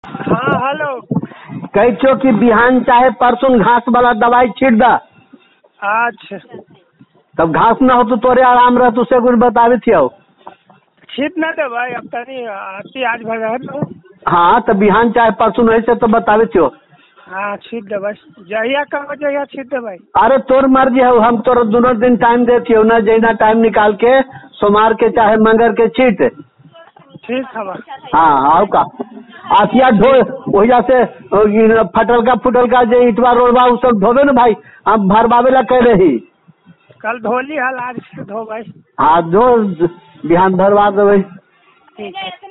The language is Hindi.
हाँ हेलो। कह छो कि बिहान चाहे परसों घास वाला दवाई छीट दा। अच्छा तब घास न हो तो तोरे आराम रह तुसे कुछ बतावे थियो। छीट न दे भाई, अब तनी आती आज भर है ना। हाँ तो बिहान चाहे परसों नहीं से तो बतावे थियो। हाँ छीट दे भाई, जहिया कहो जहिया छीट दे भाई। अरे तोर मर्जी है, हम तोर दोनों दिन टाइम देती हो ना, जैना टाइम निकाल के सोमवार के चाहे मंगर के छीट। ठीक है भाई। हाँ आओ का आसिया ढो वही से फुटल का जो इटवा रोडवा वो सब धोबे ना भाई, हम भरवावे ला कह रही। कल धोली हल, आज से धो भाई। हाँ धो बिहान भरवा देवे। ठीक है।